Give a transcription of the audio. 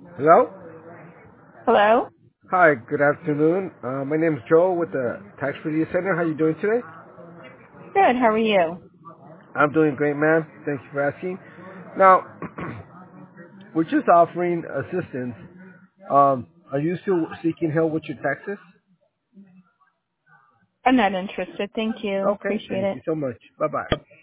Hello? Hello? Hi, good afternoon. My name is Joe with the Tax Relief Center. How you doing today? Good, how are you? I'm doing great, ma'am. Thank you for asking. Now, we're just offering assistance. Are you still seeking help with your taxes? I'm not interested. Thank you. Okay, Appreciate thank it. you so much. Bye-bye.